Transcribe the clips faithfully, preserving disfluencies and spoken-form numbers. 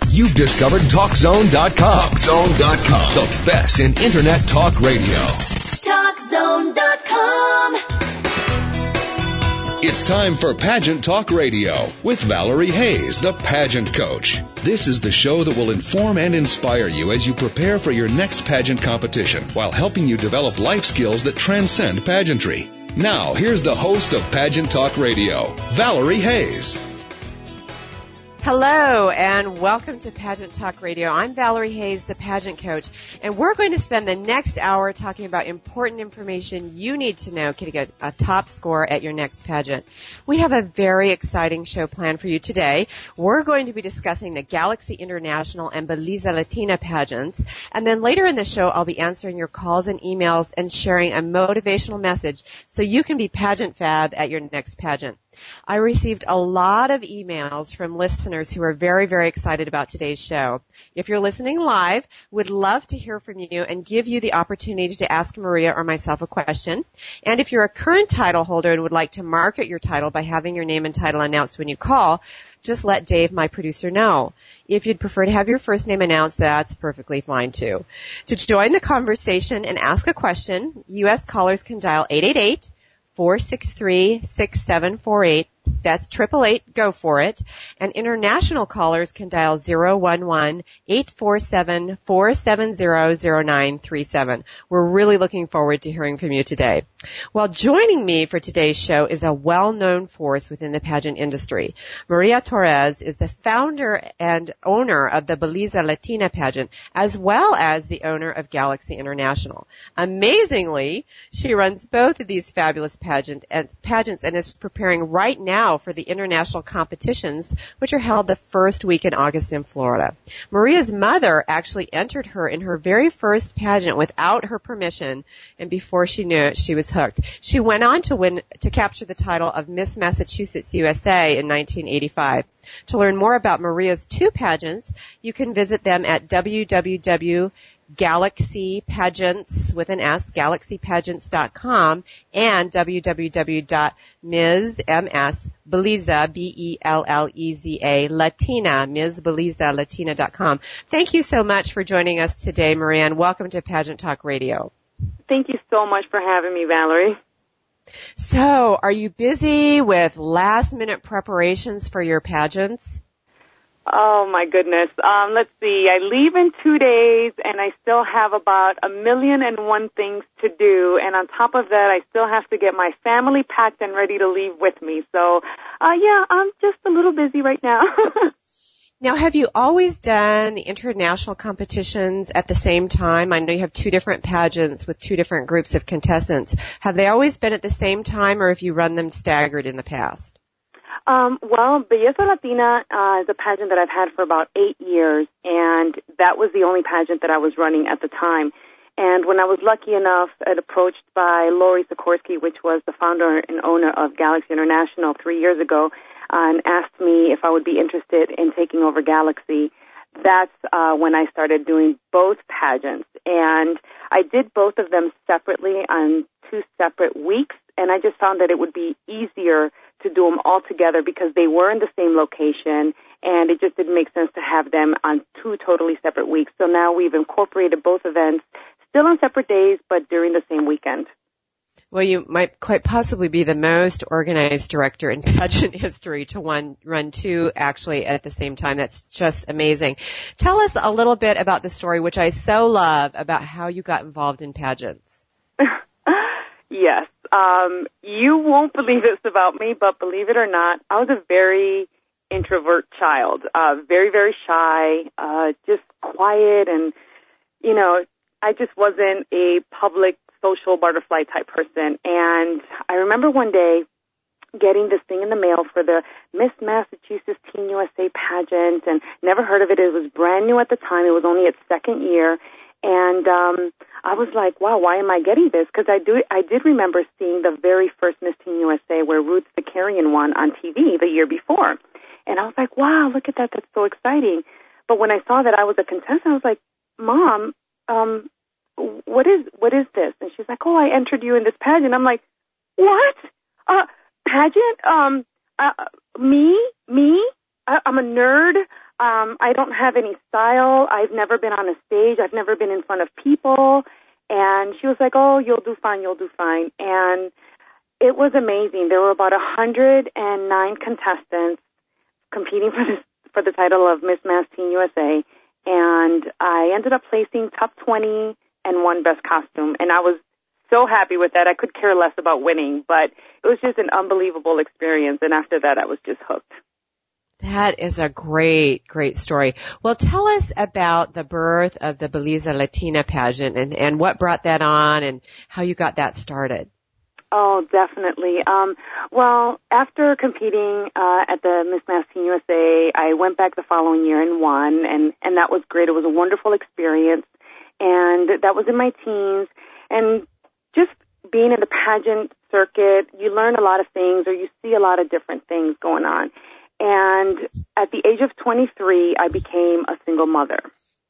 You've discovered Talk Zone dot com. Talk Zone dot com. The best in Internet talk radio. Talk Zone dot com. It's time for Pageant Talk Radio with Valerie Hayes, the pageant coach. This is the show that will inform and inspire you as you prepare for your next pageant competition while helping you develop life skills that transcend pageantry. Now, here's the host of Pageant Talk Radio, Valerie Hayes. Hello, and welcome to Pageant Talk Radio. I'm Valerie Hayes, the pageant coach, and we're going to spend the next hour talking about important information you need to know to get a top score at your next pageant. We have a very exciting show planned for you today. We're going to be discussing the Galaxy International and Belleza Latina pageants, and then later in the show, I'll be answering your calls and emails and sharing a motivational message so you can be pageant fab at your next pageant. I received a lot of emails from listeners who are very, very excited about today's show. If you're listening live, would love to hear from you and give you the opportunity to ask Maria or myself a question. And if you're a current title holder and would like to market your title by having your name and title announced when you call, just let Dave, my producer, know. If you'd prefer to have your first name announced, that's perfectly fine, too. To join the conversation and ask a question, U S callers can dial eight eight eight, four six three, six seven four eight. That's triple eight, go for it. And international callers can dial zero one one, eight four seven, four seven zero, zero nine three seven. We're really looking forward to hearing from you today. Well, joining me for today's show is a well-known force within the pageant industry. Maria Torres is the founder and owner of the Belleza Latina pageant, as well as the owner of Galaxy International. Amazingly, she runs both of these fabulous pageant and pageants and is preparing right now for the international competitions, which are held the first week in August in Florida. Maria's mother actually entered her in her very first pageant without her permission, and before she knew it, she was hooked. She went on to win, to capture the title of Miss Massachusetts U S A in nineteen eighty-five. To learn more about Maria's two pageants, you can visit them at w w w dot Galaxy Pageants with an S, galaxy pageants dot com, and w w w dot Miz Belleza, B E L L E Z A, Latina, Miz Belleza Latina dot com. Thank you so much for joining us today, Maria, and welcome to Pageant Talk Radio. Thank you so much for having me, Valerie. So, are you busy with last-minute preparations for your pageants? Oh, my goodness. Um, let's see. I leave in two days, and I still have about a million and one things to do. And on top of that, I still have to get my family packed and ready to leave with me. So, uh, yeah, I'm just a little busy right now. Now, have you always done the international competitions at the same time? I know you have two different pageants with two different groups of contestants. Have they always been at the same time, or have you run them staggered in the past? Um, well, Belleza Latina uh, is a pageant that I've had for about eight years, and that was the only pageant that I was running at the time. And when I was lucky enough and approached by Lori Sikorsky, which was the founder and owner of Galaxy International three years ago, uh, and asked me if I would be interested in taking over Galaxy, that's uh, when I started doing both pageants. And I did both of them separately on two separate weeks, and I just found that it would be easier to do them all together because they were in the same location, and it just didn't make sense to have them on two totally separate weeks. So now we've incorporated both events, still on separate days, but during the same weekend. Well, you might quite possibly be the most organized director in pageant history to one, run two actually at the same time. That's just amazing. Tell us a little bit about the story, which I so love, about how you got involved in pageants. Yes. Um, you won't believe this about me, but believe it or not, I was a very introvert child, uh, very, very shy, uh, just quiet, and, you know, I just wasn't a public social butterfly type person. And I remember one day getting this thing in the mail for the Miss Massachusetts Teen U S A pageant, and never heard of it. It was brand new at the time. It was only its second year. And um, I was like, wow, why am I getting this? Because I do, I did remember seeing the very first Miss Teen U S A where Ruth Zakarian won on T V the year before. And I was like, wow, look at that. That's so exciting. But when I saw that I was a contestant, I was like, Mom, um, what is what is this? And she's like, oh, I entered you in this pageant. I'm like, what? Uh, pageant? Um, uh, me? Me? I, I'm a nerd. um, I don't have any style. I've never been on a stage. I've never been in front of people. And she was like, oh, you'll do fine, you'll do fine. And it was amazing. There were about one hundred nine contestants competing for this, for the title of Miss Mass Teen U S A. And I ended up placing top twenty and won best costume. And I was so happy with that. I could care less about winning, but it was just an unbelievable experience. And after that, I was just hooked. That is a great, great story. Well, tell us about the birth of the Belleza Latina pageant and, and what brought that on and how you got that started. Oh, definitely. Um, well, after competing uh, at the Miss Mass Teen U S A, I went back the following year and won, and, and that was great. It was a wonderful experience, and that was in my teens. And just being in the pageant circuit, you learn a lot of things, or you see a lot of different things going on. And at the age of twenty-three, I became a single mother.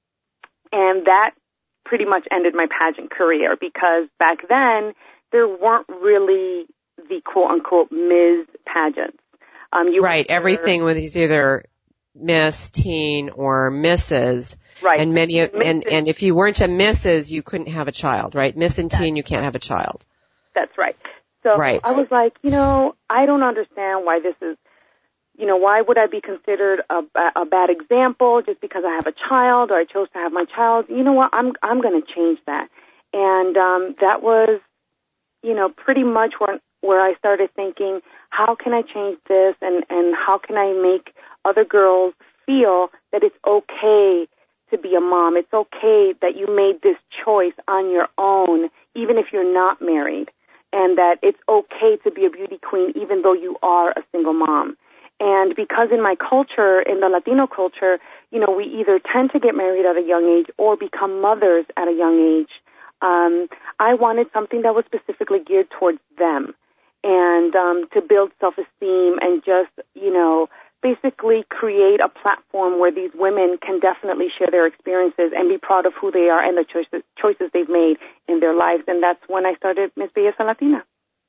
And that pretty much ended my pageant career, because back then, there weren't really the quote-unquote Miz pageants. Um, you right. were, Everything was either Miss, Teen, or Missus Right. And many of, and, and if you weren't a Missus, you couldn't have a child, right? Miss and Teen, you can't have a child. That's right. So right. I was like, you know, I don't understand why this is, you know, why would I be considered a, a bad example just because I have a child or I chose to have my child? You know what? I'm I'm going to change that. And um, that was, you know, pretty much where where I started thinking, how can I change this, and and how can I make other girls feel that it's okay to be a mom? It's okay that you made this choice on your own, even if you're not married, and that it's okay to be a beauty queen even though you are a single mom. And because in my culture, in the Latino culture, you know, we either tend to get married at a young age or become mothers at a young age. Um, I wanted something that was specifically geared towards them, and um, to build self-esteem and just, you know, basically create a platform where these women can definitely share their experiences and be proud of who they are and the choices, choices they've made in their lives. And that's when I started Miss Belleza Latina.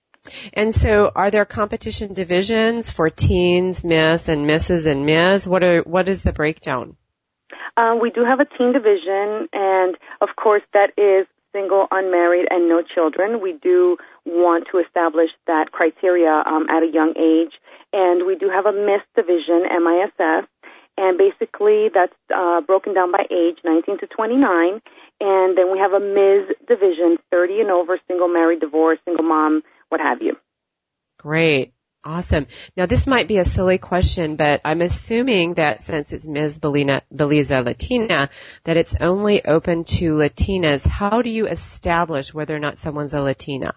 And so are there competition divisions for teens, Miss, and Missus and Miz? What are, what is the breakdown? Um, we do have a teen division, and of course that is single, unmarried, and no children. We do want to establish that criteria um, at a young age. And we do have a Miss division, M I S S, and basically that's uh, broken down by age, nineteen to twenty-nine. And then we have a Miz division, thirty and over, single, married, divorced, single mom, what have you. Great. Awesome. Now, this might be a silly question, but I'm assuming that since it's Miz Belleza Latina, that it's only open to Latinas. How do you establish whether or not someone's a Latina?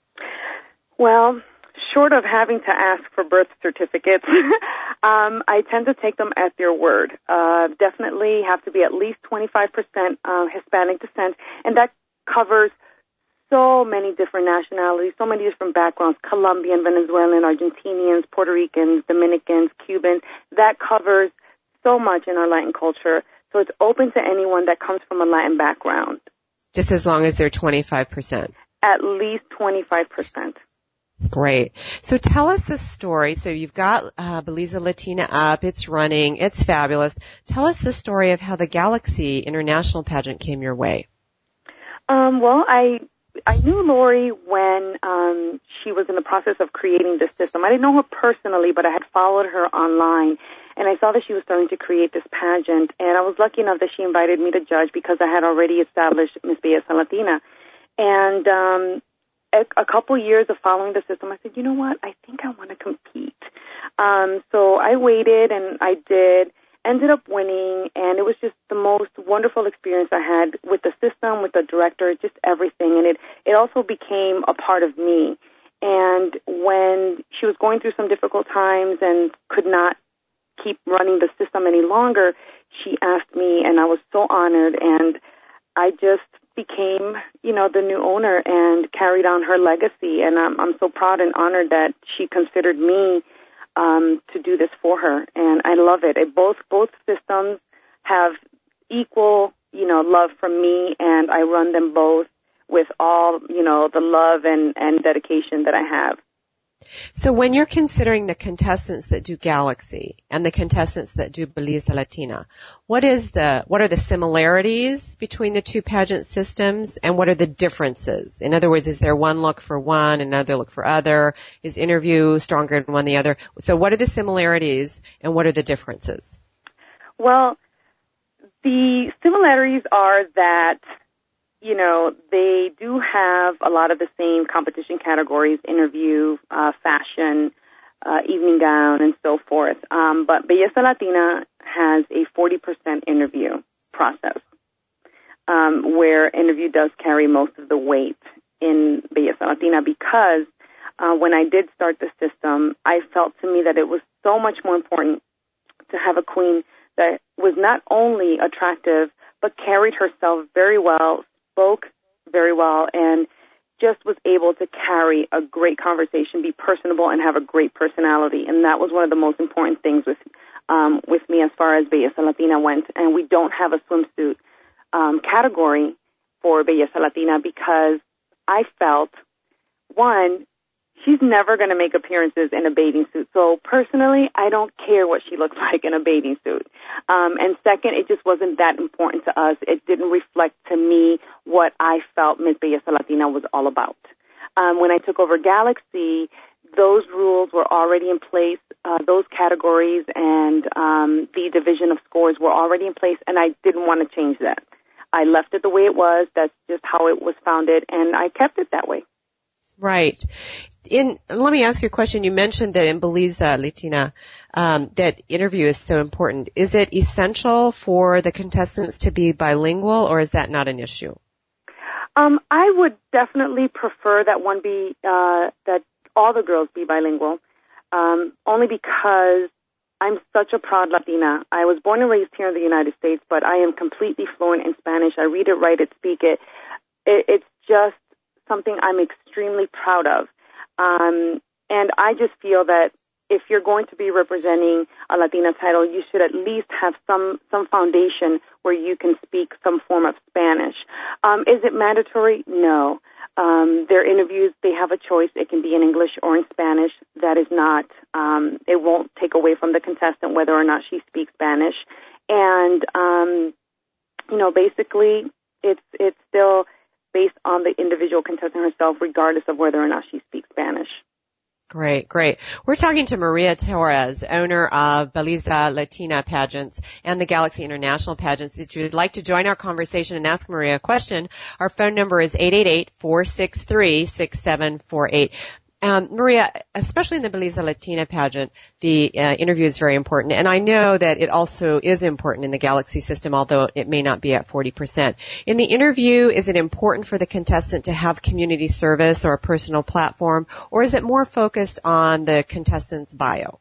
Well, short of having to ask for birth certificates, um, I tend to take them at their word. Uh, definitely have to be at least twenty-five percent uh, Hispanic descent, and that covers so many different nationalities, so many different backgrounds, Colombian, Venezuelan, Argentinians, Puerto Ricans, Dominicans, Cubans. That covers so much in our Latin culture. So it's open to anyone that comes from a Latin background. Just as long as they're twenty-five percent. At least twenty-five percent. Great. So tell us the story. So you've got uh, Belleza Latina up. It's running. It's fabulous. Tell us the story of how the Galaxy International pageant came your way. Um, well, I I knew Lori when um, she was in the process of creating this system. I didn't know her personally, but I had followed her online, and I saw that she was starting to create this pageant. And I was lucky enough that she invited me to judge because I had already established Miss Belleza Latina. And um, a, a couple years of following the system, I said, you know what? I think I want to compete. Um, so I waited, and I did. Ended up winning, and it was just the most wonderful experience I had with the system, with the director, just everything. And it, it also became a part of me. And when she was going through some difficult times and could not keep running the system any longer, she asked me, and I was so honored. And I just became, you know, the new owner and carried on her legacy. And I'm, I'm so proud and honored that she considered me Um, to do this for her, and I love it. it. Both both systems have equal, you know, love from me, and I run them both with all, you know, the love and, and dedication that I have. So when you're considering the contestants that do Galaxy and the contestants that do Belleza Latina, what is the what are the similarities between the two pageant systems, and what are the differences? In other words, is there one look for one, another look for other? Is interview stronger in one than the other? So what are the similarities and what are the differences? Well, the similarities are that, you know, they do have a lot of the same competition categories, interview, uh, fashion, uh, evening gown, and so forth. Um, but Belleza Latina has a forty percent interview process, um, where interview does carry most of the weight in Belleza Latina because uh, when I did start the system, I felt to me that it was so much more important to have a queen that was not only attractive, but carried herself very well, spoke very well, and just was able to carry a great conversation, be personable, and have a great personality. And that was one of the most important things with um, with me as far as Belleza Latina went. And we don't have a swimsuit um, category for Belleza Latina because I felt, one, she's never going to make appearances in a bathing suit. So personally, I don't care what she looks like in a bathing suit. Um, and second, it just wasn't that important to us. It didn't reflect to me what I felt Miss Belleza Latina was all about. Um, when I took over Galaxy, those rules were already in place. Uh, those categories and um, the division of scores were already in place, and I didn't want to change that. I left it the way it was. That's just how it was founded, and I kept it that way. Right. In, let me ask you a question. You mentioned that in Belleza Latina, um, that interview is so important. Is it essential for the contestants to be bilingual, or is that not an issue? Um, I would definitely prefer that one be, uh, that all the girls be bilingual, um, only because I'm such a proud Latina. I was born and raised here in the United States, but I am completely fluent in Spanish. I read it, write it, speak it. it it's just something I'm extremely proud of. Um, and I just feel that if you're going to be representing a Latina title, you should at least have some, some foundation where you can speak some form of Spanish. Um, is it mandatory? No. Um, their interviews, they have a choice. It can be in English or in Spanish. That is not, um, it won't take away from the contestant whether or not she speaks Spanish. And, um, you know, basically, it's, it's still based on the individual contestant herself, regardless of whether or not she speaks Spanish. Great, great. We're talking to Maria Torres, owner of Belleza Latina Pageants and the Galaxy International Pageants. If you'd like to join our conversation and ask Maria a question, our phone number is eight eight eight, four six three, six seven four eight. Um, Maria, especially in the Belleza Latina pageant, the uh, interview is very important. And I know that it also is important in the Galaxy system, although it may not be at forty percent. In the interview, is it important for the contestant to have community service or a personal platform, or is it more focused on the contestant's bio?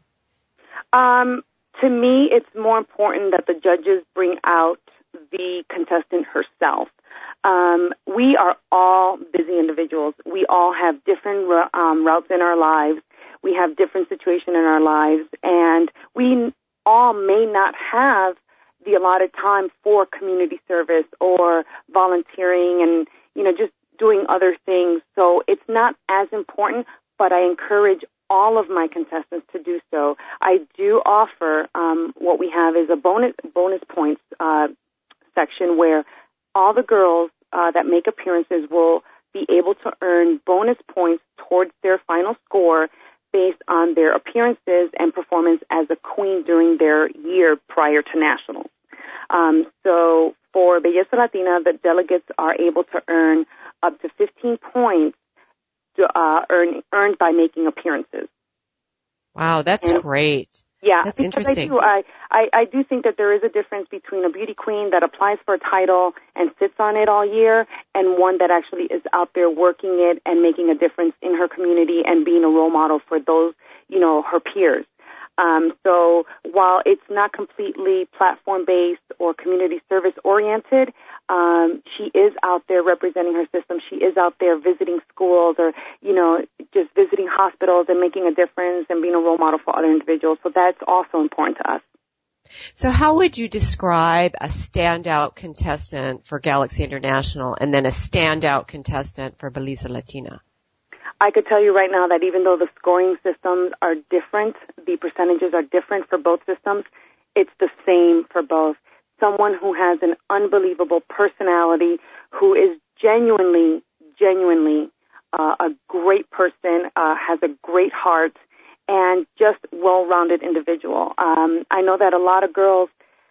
Um, to me, it's more important that the judges bring out the contestant herself. Um, we are all busy individuals. We all have different um, routes in our lives. We have different situations in our lives, and we all may not have the allotted time for community service or volunteering and, you know, just doing other things. So it's not as important, but I encourage all of my contestants to do so. I do offer um, what we have is a bonus bonus points uh, section where all the girls uh, that make appearances will be able to earn bonus points towards their final score based on their appearances and performance as a queen during their year prior to nationals. Um, so for Belleza Latina, the delegates are able to earn up to fifteen points to, uh, earn, earned by making appearances. Wow, that's and, great. Yeah, that's because interesting. I do, I, I, I do think that there is a difference between a beauty queen that applies for a title and sits on it all year and one that actually is out there working it and making a difference in her community and being a role model for those, you know, her peers. Um, so while it's not completely platform-based or community service-oriented, um, she is out there representing her system. She is out there visiting schools or, you know, just visiting hospitals and making a difference and being a role model for other individuals. So that's also important to us. So how would you describe a standout contestant for Galaxy International and then a standout contestant for Belleza Latina? I could tell you right now that even though the scoring systems are different, the percentages are different for both systems, it's the same for both. Someone who has an unbelievable personality, who is genuinely, genuinely uh, a great person, uh, has a great heart, and just well-rounded individual. Um, I know that a lot of girls,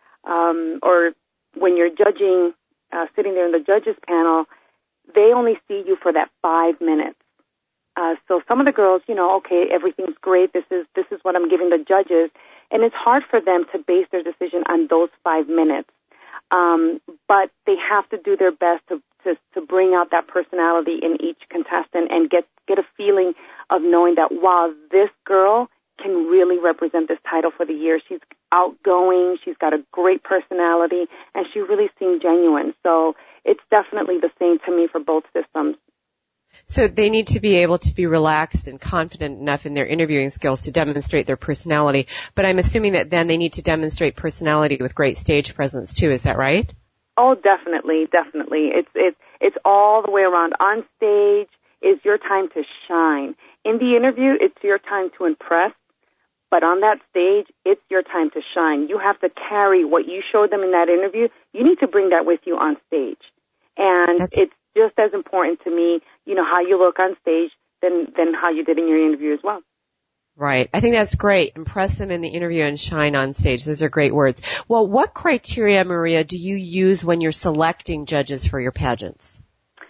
um, or when you're judging, uh, sitting there in the judges panel, they only see you for that five minutes. Uh, so some of the girls, you know, okay, everything's great. This is this is what I'm giving the judges, and it's hard for them to base their decision on those five minutes. Um, but they have to do their best to, to to bring out that personality in each contestant and get get a feeling of knowing that, wow, this girl can really represent this title for the year. She's outgoing, she's got a great personality, and she really seemed genuine. So it's definitely the same to me for both systems. So they need to be able to be relaxed and confident enough in their interviewing skills to demonstrate their personality. But I'm assuming that then they need to demonstrate personality with great stage presence too. Is that right? Oh, definitely, definitely. It's it's it's all the way around. On stage is your time to shine. In the interview, it's your time to impress. But on that stage, it's your time to shine. You have to carry what you showed them in that interview. You need to bring that with you on stage. And That's... it's just as important to me, you know, how you look on stage than, than how you did in your interview as well. Right. I think that's great. Impress them in the interview and shine on stage. Those are great words. Well, what criteria, Maria, do you use when you're selecting judges for your pageants?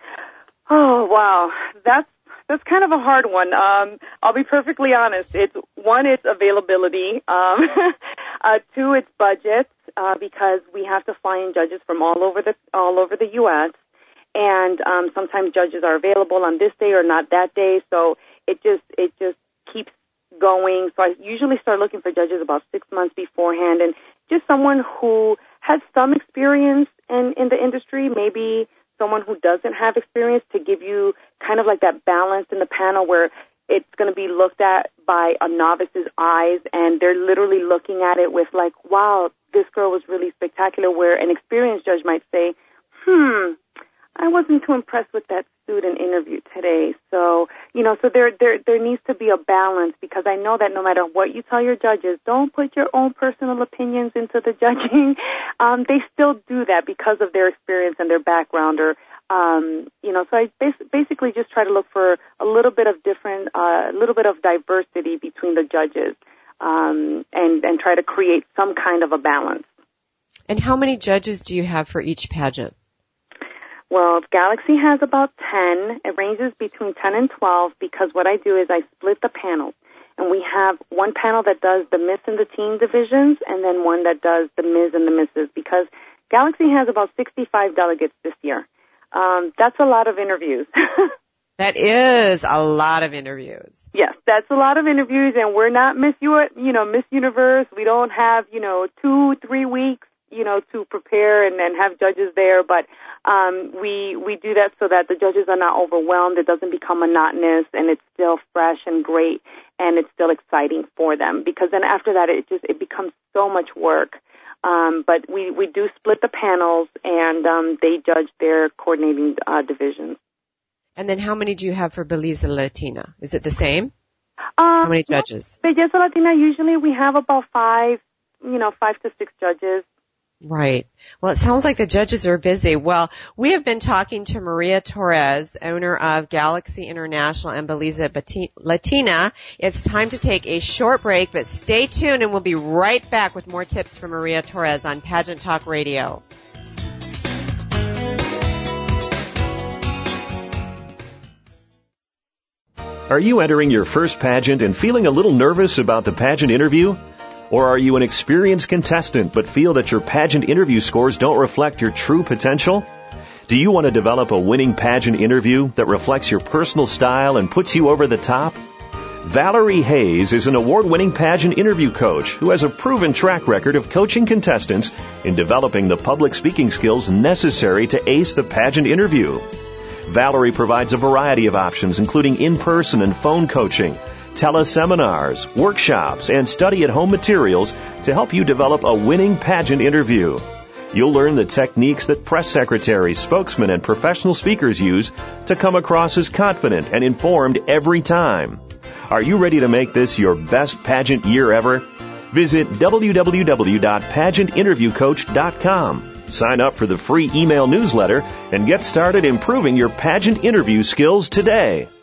Oh, wow. That's That's kind of a hard one. Um, I'll be perfectly honest. It's one, it's availability. Um, uh, two, it's budget, uh, because we have to fly in judges from all over the all over the U S And um, sometimes judges are available on this day or not that day. So it just it just keeps going. So I usually start looking for judges about six months beforehand, and just someone who has some experience in in the industry, maybe someone who doesn't have experience, to give you kind of like that balance in the panel where it's going to be looked at by a novice's eyes, and they're literally looking at it with like, wow, this girl was really spectacular, where an experienced judge might say, hmm, I wasn't too impressed with that student interview today. So, you know, so there, there, there needs to be a balance, because I know that no matter what you tell your judges, don't put your own personal opinions into the judging. Um, they still do that because of their experience and their background, or, um, you know, so I bas- basically just try to look for a little bit of different, a uh, little bit of diversity between the judges, um, and, and try to create some kind of a balance. And how many judges do you have for each pageant? Well, Galaxy has about ten. It ranges between ten and twelve, because what I do is I split the panels. And we have one panel that does the Miss and the Teen divisions, and then one that does the Miz and the Misses, because Galaxy has about sixty-five delegates this year. Um, that's a lot of interviews. That is a lot of interviews. Yes, that's a lot of interviews, and we're not Miss U, you know, Miss Universe. We don't have, you know, two, three weeks, you know, to prepare and, and have judges there, but um, we we do that so that the judges are not overwhelmed. It doesn't become monotonous, and it's still fresh and great, and it's still exciting for them, because then after that it just it becomes so much work. Um, but we, we do split the panels, and um, they judge their coordinating uh, divisions. And then how many do you have for Belleza Latina? Is it the same? Um, how many judges? Belleza Latina, usually we have about five, you know, five to six judges. Right. Well, it sounds like the judges are busy. Well, we have been talking to Maria Torres, owner of Galaxy International and Belleza Latina. It's time to take a short break, but stay tuned and we'll be right back with more tips from Maria Torres on Pageant Talk Radio. Are you entering your first pageant and feeling a little nervous about the pageant interview? Or are you an experienced contestant but feel that your pageant interview scores don't reflect your true potential? Do you want to develop a winning pageant interview that reflects your personal style and puts you over the top? Valerie Hayes is an award-winning pageant interview coach who has a proven track record of coaching contestants in developing the public speaking skills necessary to ace the pageant interview. Valerie provides a variety of options, including in-person and phone coaching, teleseminars, workshops, and study-at-home materials to help you develop a winning pageant interview. You'll learn the techniques that press secretaries, spokesmen, and professional speakers use to come across as confident and informed every time. Are you ready to make this your best pageant year ever? Visit w w w dot pageant interview coach dot com. Sign up for the free email newsletter and get started improving your pageant interview skills today.